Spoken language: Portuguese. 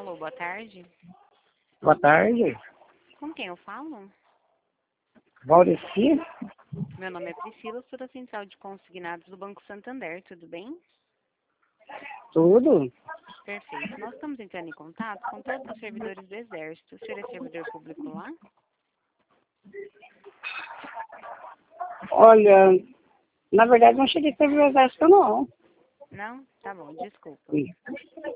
Alô, boa tarde. Boa tarde. Com quem eu falo? Valdeci? Meu nome é Priscila, sou da Central de Consignados do Banco Santander, tudo bem? Tudo? Perfeito. Nós estamos entrando em contato com todos os servidores do Exército. O senhor é servidor público lá? Olha, na verdade não cheguei a ser o exército, não. Não? Tá bom, desculpa. Sim.